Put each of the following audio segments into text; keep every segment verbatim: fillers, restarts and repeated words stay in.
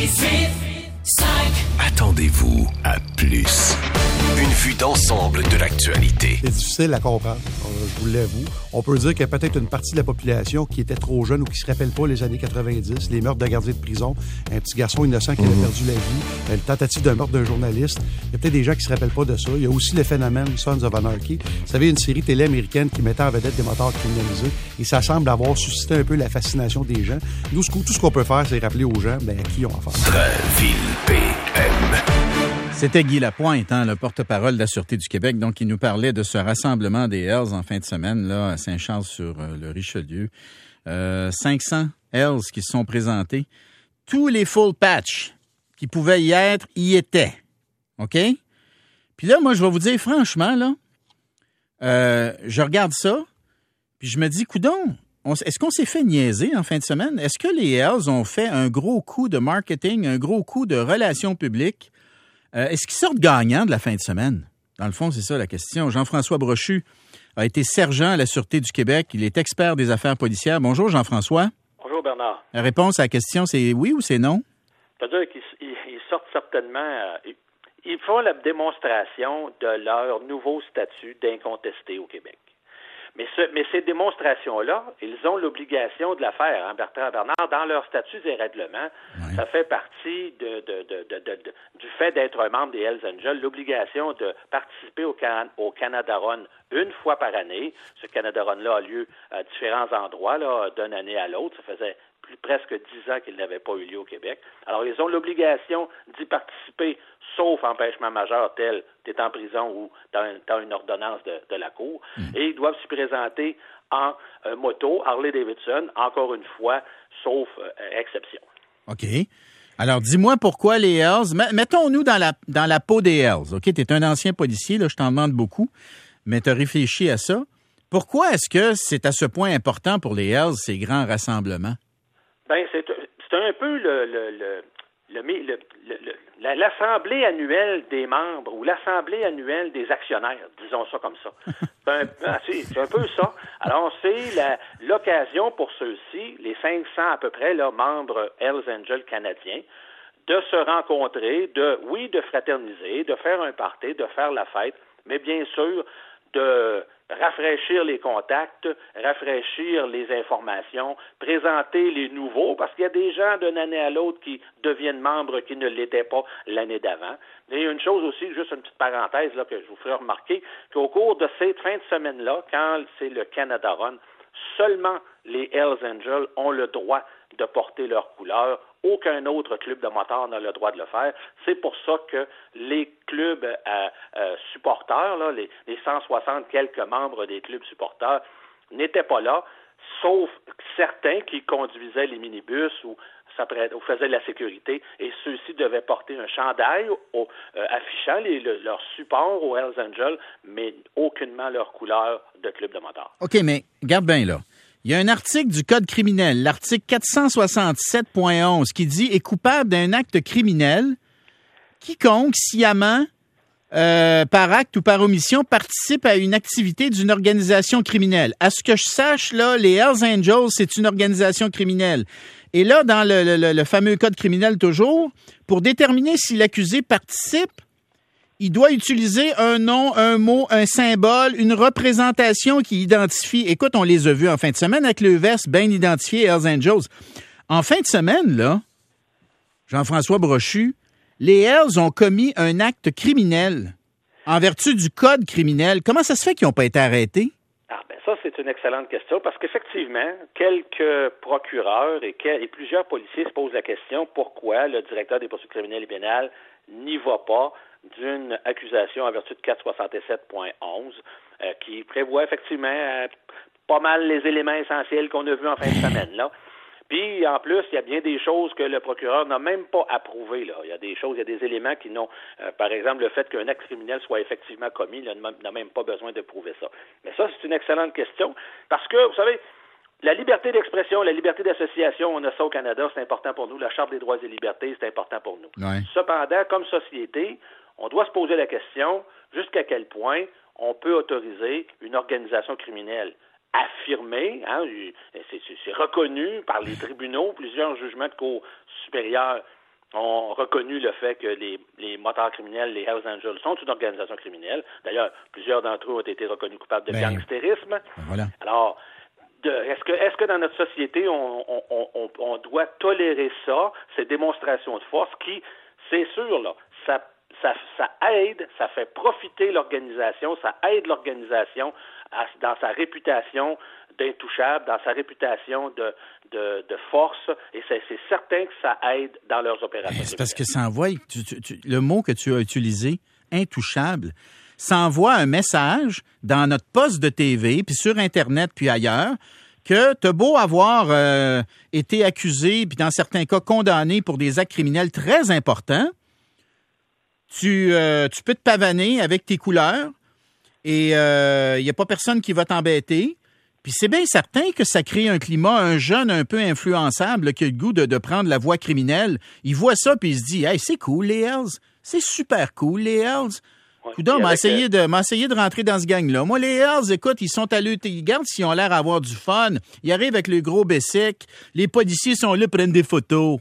dix-huit cinq. Attendez-vous à plus. Une vue d'ensemble de l'actualité. C'est difficile à comprendre, je vous l'avoue. On peut dire qu'il y a peut-être une partie de la population qui était trop jeune ou qui ne se rappelle pas les années quatre-vingt-dix, les meurtres de gardiens de prison, un petit garçon innocent qui avait perdu la vie, la tentative d'un meurtre d'un journaliste. Il y a peut-être des gens qui ne se rappellent pas de ça. Il y a aussi le phénomène Sons of Anarchy. Vous savez, une série télé américaine qui mettait en vedette des motards criminalisés. Et ça semble avoir suscité un peu la fascination des gens. Nous, tout ce qu'on peut faire, c'est rappeler aux gens ben, à qui on va faire. Drainville P M. C'était Guy Lapointe, hein, le porte-parole de la Sûreté du Québec, donc il nous parlait de ce rassemblement des Hells en fin de semaine là à Saint-Charles-sur-le-Richelieu. Euh, cinq cents Hells qui se sont présentés. Tous les full patch qui pouvaient y être, y étaient. OK? Puis là, moi, je vais vous dire franchement, là, euh, je regarde ça, puis je me dis, coudonc, on, est-ce qu'on s'est fait niaiser en fin de semaine? Est-ce que les Hells ont fait un gros coup de marketing, un gros coup de relations publiques? Euh, est-ce qu'ils sortent gagnants de la fin de semaine? Dans le fond, c'est ça la question. Jean-François Brochu a été sergent à la Sûreté du Québec. Il est expert des affaires policières. Bonjour, Jean-François. Bonjour, Bernard. La réponse à la question, c'est oui ou c'est non? C'est-à-dire qu'ils ils sortent certainement... Euh, ils font la démonstration de leur nouveau statut d'incontesté au Québec. Mais, ce, mais ces démonstrations-là, ils ont l'obligation de la faire, hein, Bertrand Bernard, dans leurs statuts et règlements. Ouais. Ça fait partie de, de, de, de, de, de, du fait d'être un membre des Hells Angels, l'obligation de participer au, Can- au Canada Run une fois par année. Ce Canada Run-là a lieu à différents endroits, là, d'une année à l'autre. Ça faisait plus presque dix ans qu'il n'avait pas eu lieu au Québec. Alors, ils ont l'obligation d'y participer, sauf empêchement majeur tel tu es en prison ou tu as une ordonnance de, de la Cour. Mmh. Et ils doivent s'y présenter en euh, moto, Harley-Davidson, encore une fois, sauf euh, exception. OK. Alors, dis-moi pourquoi les Hells... Mettons-nous dans la, dans la peau des Hells. OK, tu es un ancien policier, là, je t'en demande beaucoup, mais tu as réfléchi à ça. Pourquoi est-ce que c'est à ce point important pour les Hells, ces grands rassemblements? Ben, c'est, c'est un peu le, le, le, le, le, le, le la, l'assemblée annuelle des membres ou l'assemblée annuelle des actionnaires, disons ça comme ça. C'est un, c'est, c'est un peu ça. Alors, c'est la, l'occasion pour ceux-ci, les cinq cents à peu près là, membres Hells Angels canadiens, de se rencontrer, de, oui, de fraterniser, de faire un party, de faire la fête, mais bien sûr, de rafraîchir les contacts, rafraîchir les informations, présenter les nouveaux, parce qu'il y a des gens d'une année à l'autre qui deviennent membres qui ne l'étaient pas l'année d'avant. Et une chose aussi, juste une petite parenthèse là, que je vous ferai remarquer, qu'au cours de cette fin de semaine-là, quand c'est le Canada Run, seulement les Hells Angels ont le droit de porter leurs couleurs. Aucun autre club de motards n'a le droit de le faire. C'est pour ça que les clubs euh, euh, supporters, là, les, les cent soixante quelques membres des clubs supporters, n'étaient pas là, sauf certains qui conduisaient les minibus ou, ou faisaient de la sécurité, et ceux-ci devaient porter un chandail au, euh, affichant les, le, leur support aux Hells Angels, mais aucunement leur couleur de club de motards. OK, mais garde bien là. Il y a un article du Code criminel, l'article quatre cent soixante-sept point onze, qui dit « est coupable d'un acte criminel quiconque sciemment, euh, par acte ou par omission, participe à une activité d'une organisation criminelle. » À ce que je sache, là, les Hells Angels, c'est une organisation criminelle. Et là, dans le, le, le fameux Code criminel toujours, pour déterminer si l'accusé participe, il doit utiliser un nom, un mot, un symbole, une représentation qui identifie. Écoute, on les a vus en fin de semaine avec le veste bien identifié Hells Angels. En fin de semaine, là, Jean-François Brochu, les Hells ont commis un acte criminel en vertu du code criminel. Comment ça se fait qu'ils n'ont pas été arrêtés? Ah, ben ça, c'est une excellente question parce qu'effectivement, quelques procureurs et, quel, et plusieurs policiers se posent la question pourquoi le directeur des poursuites criminelles et pénales n'y va pas d'une accusation en vertu de quatre cent soixante-sept point onze euh, qui prévoit effectivement euh, pas mal les éléments essentiels qu'on a vus en fin de semaine, là. Puis, en plus, il y a bien des choses que le procureur n'a même pas approuvées, là. Il y a des choses, il y a des éléments qui n'ont, euh, par exemple, le fait qu'un acte criminel soit effectivement commis, il n'a même pas besoin de prouver ça. Mais ça, c'est une excellente question, parce que, vous savez, la liberté d'expression, la liberté d'association, on a ça au Canada, c'est important pour nous. La Charte des droits et libertés, c'est important pour nous. Ouais. Cependant, comme société, on doit se poser la question jusqu'à quel point on peut autoriser une organisation criminelle affirmée, hein, c'est, c'est, c'est reconnu par les tribunaux, plusieurs jugements de cour supérieure ont reconnu le fait que les, les motards criminels, les Hells Angels, sont une organisation criminelle. D'ailleurs, plusieurs d'entre eux ont été reconnus coupables de ben, gangstérisme. Ben voilà. Alors, de, est-ce que est-ce que dans notre société, on, on, on, on doit tolérer ça, ces démonstrations de force qui, c'est sûr, là, ça, ça, ça aide, ça fait profiter l'organisation, ça aide l'organisation à, dans sa réputation d'intouchable, dans sa réputation de, de, de force, et c'est, c'est certain que ça aide dans leurs opérations. Ben, c'est parce que ça envoie, tu, tu, tu, le mot que tu as utilisé, intouchable, ça envoie un message dans notre poste de T V, puis sur Internet, puis ailleurs, que t'as beau avoir euh, été accusé, puis dans certains cas condamné pour des actes criminels très importants, tu, euh, tu peux te pavaner avec tes couleurs, et il euh, n'y a pas personne qui va t'embêter. Puis c'est bien certain que ça crée un climat, un jeune un peu influençable là, qui a le goût de, de prendre la voie criminelle. Il voit ça puis il se dit « Hey, c'est cool les Hells, c'est super cool les Hells. » Ouais, Coudon, m'a essayé, euh... de, m'a essayé de rentrer dans ce gang-là. Moi, les Hells, écoute, ils sont à lutter. Ils regardent s'ils ont l'air d'avoir du fun. Ils arrivent avec le gros bessic. Les policiers sont là, prennent des photos.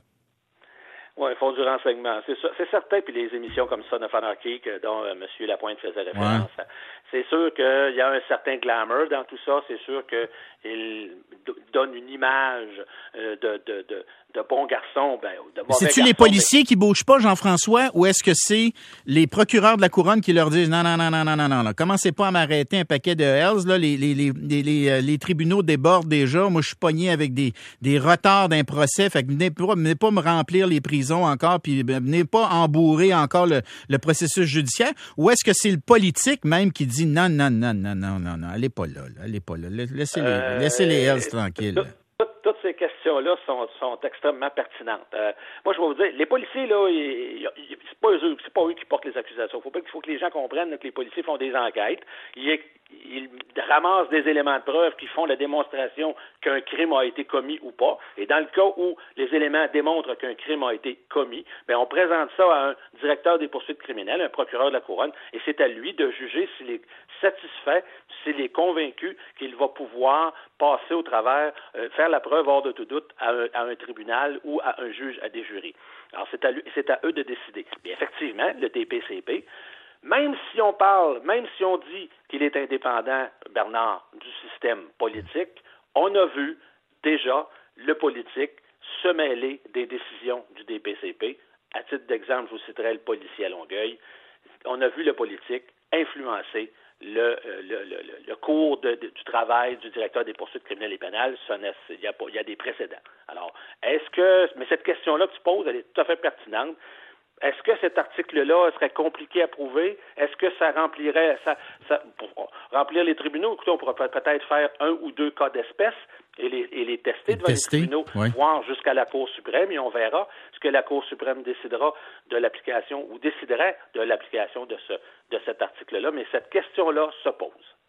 Oui, ils font du renseignement. C'est, ça, c'est certain, puis les émissions comme Son of Anarchy, dont euh, M. Lapointe faisait référence, ouais. C'est sûr qu'il y a un certain glamour dans tout ça. C'est sûr qu'il d- donne une image euh, de, de, de, de bon garçon, ben, de mauvais C'est-tu garçon, les policiers mais... qui bougent pas, Jean-François, ou est-ce que c'est les procureurs de la Couronne qui leur disent « Non, non, non, non, non, non, non, non. Commencez pas à m'arrêter un paquet de Hells, là. Les, les, les, les, les, les tribunaux débordent déjà. Moi, je suis pogné avec des, des retards d'un procès. Fait que venez pas, venez pas me remplir les prisons encore, puis venez pas embourrer encore le, le processus judiciaire. Ou est-ce que c'est le politique même qui dit « Non, non, non, non, non, non, non, allez pas là, là allez pas là. Laissez, euh, les, laissez les Hells tranquilles. » Toutes ces questions-là sont, sont extrêmement pertinentes. Euh, moi, je vais vous dire, les policiers, là, ils, ils, c'est pas eux, c'est pas eux qui portent les accusations. Il faut, faut que les gens comprennent là, que les policiers font des enquêtes. Ils, ils ramassent des éléments de preuve qui font la démonstration qu'un crime a été commis ou pas. Et dans le cas où les éléments démontrent qu'un crime a été commis, bien, on présente ça à un directeur des poursuites criminelles, un procureur de la Couronne, et c'est à lui de juger s'il est satisfait, s'il est convaincu qu'il va pouvoir passer au travers, euh, faire la preuve hors de tout doute à un, à un tribunal ou à un juge, à des jurys. Alors, c'est à, lui, c'est à eux de décider. Et effectivement, le D P C P, même si on parle, même si on dit qu'il est indépendant, Bernard, du système politique, on a vu déjà le politique se mêler des décisions du D P C P. À titre d'exemple, je vous citerai le policier à Longueuil. On a vu le politique influencer le, le, le, le cours de, de, du travail du directeur des poursuites criminelles et pénales. Il y a, il y a des précédents. Alors, est-ce que... Mais cette question-là que tu poses, elle est tout à fait pertinente. Est-ce que cet article-là serait compliqué à prouver? Est-ce que ça remplirait... Ça, ça, pour remplir les tribunaux, écoutez, on pourrait peut-être faire un ou deux cas d'espèce et les, et les tester devant tester, les tribunaux, oui. voire jusqu'à la Cour suprême, et on verra ce que la Cour suprême décidera de l'application ou déciderait de l'application de, ce, de cet article-là. Mais cette question-là se pose.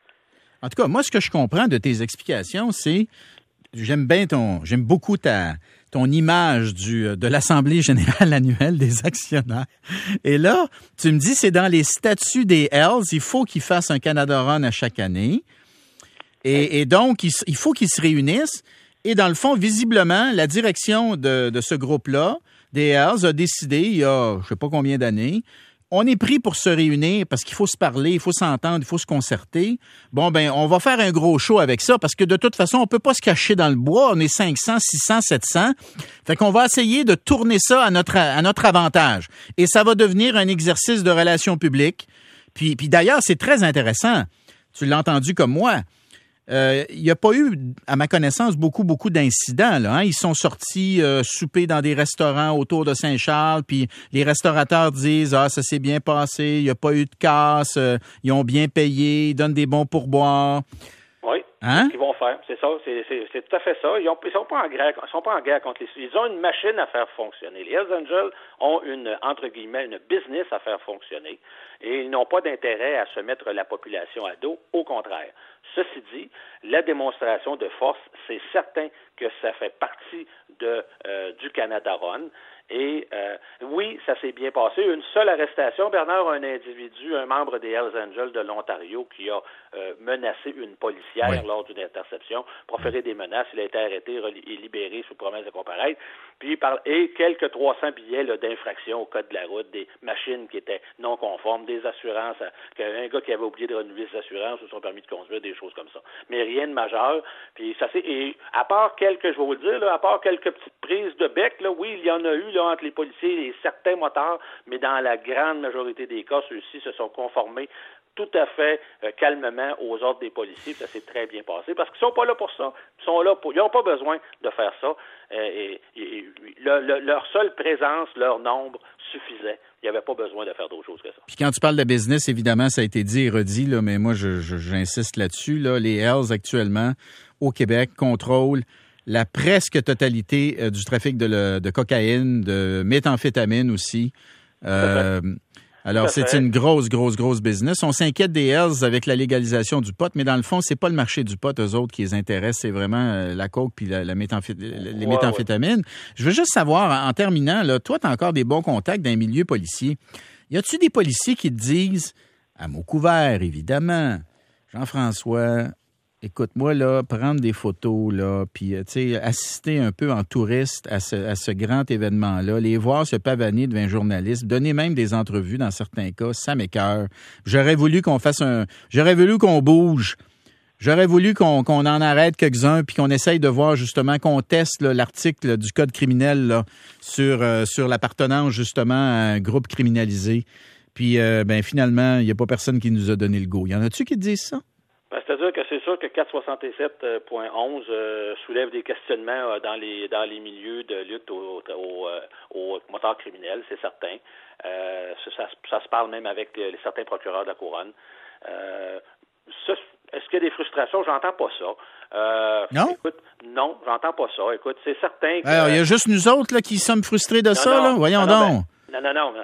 En tout cas, moi, ce que je comprends de tes explications, c'est... J'aime bien ton... J'aime beaucoup ta... ton image du, de l'Assemblée générale annuelle des actionnaires. Et là, tu me dis, c'est dans les statuts des Hells, il faut qu'ils fassent un Canada Run à chaque année. Et, et donc, il, il faut qu'ils se réunissent. Et dans le fond, visiblement, la direction de, de ce groupe-là, des Hells, a décidé, il y a je sais pas combien d'années, on est pris pour se réunir parce qu'il faut se parler, il faut s'entendre, il faut se concerter. Bon, ben, on va faire un gros show avec ça parce que de toute façon, on peut pas se cacher dans le bois. On est cinq cents, six cents, sept cents. Fait qu'on va essayer de tourner ça à notre, à notre avantage. Et ça va devenir un exercice de relations publiques. Puis, puis d'ailleurs, c'est très intéressant. Tu l'as entendu comme moi. Il euh, n'y a pas eu, à ma connaissance, beaucoup, beaucoup d'incidents. Là, hein? Ils sont sortis euh, souper dans des restaurants autour de Saint-Charles, puis les restaurateurs disent « Ah, ça s'est bien passé, il n'y a pas eu de casse, euh, ils ont bien payé, ils donnent des bons pourboires. » Oui, hein? C'est ce qu'ils vont faire, c'est ça, c'est, c'est, c'est tout à fait ça. Ils ne sont pas en guerre, ils sont pas en guerre contre les... Ils ont une machine à faire fonctionner. Les Hells Angels ont une, entre guillemets, une business à faire fonctionner et ils n'ont pas d'intérêt à se mettre la population à dos, au contraire. Ceci dit, la démonstration de force, c'est certain que ça fait partie de, euh, du Canada Run. Et euh, oui, ça s'est bien passé. Une seule arrestation, Bernard, un individu, un membre des Hells Angels de l'Ontario qui a euh, menacé une policière oui. lors d'une interception, proféré des menaces. Il a été arrêté et libéré sous promesse de comparaître. puis par, et quelques trois cents billets là, d'infraction au code de la route, des machines qui étaient non conformes, des assurances, un gars qui avait oublié de renouveler ses assurances ou son permis de conduire, des choses comme ça. Mais rien de majeur. Puis ça c'est et à part quelques, je vais vous le dire, là, à part quelques petites prises de bec, là, oui, il y en a eu là, entre les policiers et certains motards, mais dans la grande majorité des cas, ceux-ci se sont conformés tout à fait euh, calmement aux ordres des policiers. Ça s'est très bien passé parce qu'ils sont pas là pour ça. Ils sont là pour, ils n'ont pas besoin de faire ça. Euh, et, et le, le, leur seule présence, leur nombre suffisait. Il n'y avait pas besoin de faire d'autres choses que ça. Puis quand tu parles de business, évidemment, ça a été dit et redit, là, mais moi, je, je, j'insiste là-dessus. Là, les Hells, actuellement, au Québec, contrôlent la presque totalité euh, du trafic de, le, de cocaïne, de méthamphétamine aussi. Euh, alors, c'est une grosse, grosse, grosse business. On s'inquiète des Hells avec la légalisation du pot, mais dans le fond, c'est pas le marché du pot, eux autres, qui les intéressent. C'est vraiment euh, la coke puis la, la méthamphé- les ouais, méthamphétamines. Ouais. Je veux juste savoir, en terminant, là, toi, tu as encore des bons contacts dans les milieux policiers. Y a-tu des policiers qui te disent, à mot couvert, évidemment, Jean-François, écoute-moi, là, prendre des photos, là, puis, tu sais, assister un peu en touriste à ce, à ce grand événement-là, les voir se pavaner devant un journaliste, donner même des entrevues dans certains cas, ça m'écoeure. J'aurais voulu qu'on fasse un... J'aurais voulu qu'on bouge. J'aurais voulu qu'on, qu'on en arrête quelques-uns puis qu'on essaye de voir, justement, qu'on teste là, l'article là, du Code criminel là, sur, euh, sur l'appartenance, justement, à un groupe criminalisé. Puis, euh, ben finalement, il n'y a pas personne qui nous a donné le go. Y en a-tu qui te disent ça? Ben, c'est-à-dire que c'est sûr que quatre cent soixante-sept point onze euh, soulève des questionnements euh, dans les dans les milieux de lutte au, au, euh, au moteur criminel, c'est certain. Euh, ça, ça, ça se parle même avec les, certains procureurs de la Couronne. Euh, ça, est-ce qu'il y a des frustrations? J'entends pas ça. Euh, non? Écoute, non, j'entends pas ça. Écoute, c'est certain que... Alors, il y a juste nous autres là, qui sommes frustrés de non, ça, non, là? Voyons non, donc. Ben, non, non, non.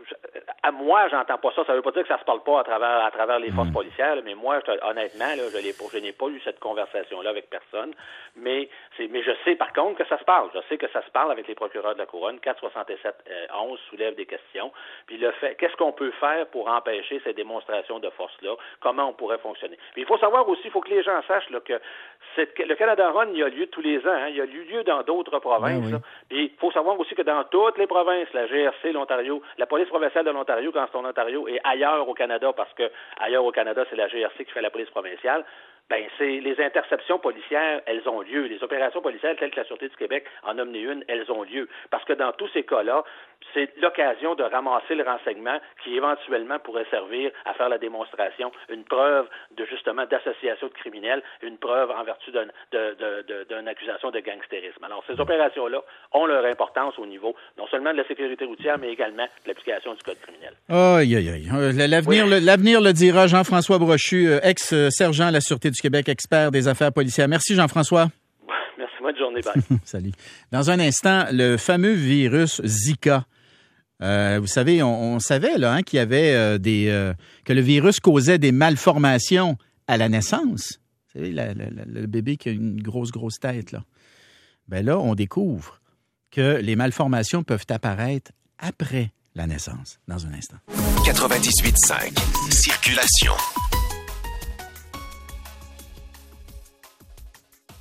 À moi, j'entends pas ça. Ça veut pas dire que ça se parle pas à travers à travers les forces mmh. policières, là, mais moi, je, honnêtement, là, je, l'ai, je n'ai pas eu cette conversation-là avec personne. Mais c'est, mais je sais par contre que ça se parle. Je sais que ça se parle avec les procureurs de la Couronne. quatre cent soixante-sept onze soulève des questions. Puis le fait, qu'est-ce qu'on peut faire pour empêcher ces démonstrations de force-là? Comment on pourrait fonctionner? Puis il faut savoir aussi, il faut que les gens sachent là, que cette, le Canada Run, il a lieu tous les ans. Hein, il a eu lieu dans d'autres provinces. Ben oui. Puis il faut savoir aussi que dans toutes les provinces, la G R C, l'Ontario, la police provinciale de l'Ontario, quand c'est en Ontario, et ailleurs au Canada, parce que ailleurs au Canada, c'est la G R C qui fait la police provinciale, ben c'est les interceptions policières, elles ont lieu. Les opérations policières telles que la Sûreté du Québec en a mené une, elles ont lieu. Parce que dans tous ces cas-là, c'est l'occasion de ramasser le renseignement qui éventuellement pourrait servir à faire la démonstration, une preuve de justement d'association de criminels, une preuve en vertu d'un, de, de, de, d'une accusation de gangstérisme. Alors ces opérations-là ont leur importance au niveau non seulement de la sécurité routière, mais également de l'application du Code criminel. Aïe, aïe, aïe. L'avenir, oui. le, l'avenir le dira Jean-François Brochu, ex-sergent à la Sûreté du Québec, expert des affaires policières. Merci Jean-François. Merci, bonne journée. Bye. Salut. Dans un instant, le fameux virus Zika. Euh, vous savez, on, on savait là hein, qu'il y avait euh, des euh, que le virus causait des malformations à la naissance. Vous savez, la, la, la, le bébé qui a une grosse, grosse tête, là. Ben là, on découvre que les malformations peuvent apparaître après la naissance. Dans un instant. quatre-vingt-dix-huit virgule cinq. Circulation.